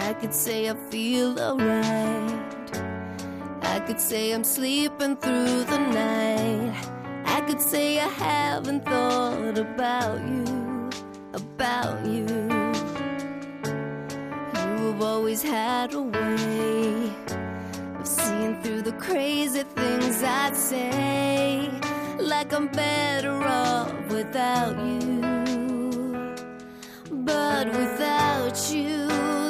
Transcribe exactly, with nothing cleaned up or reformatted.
I could say I feel alright. I could say I'm sleeping through the night. I could say I haven't thought about you, about you. You have always had a way of seeing through the crazy things I'd say, like I'm better off without you. But without you,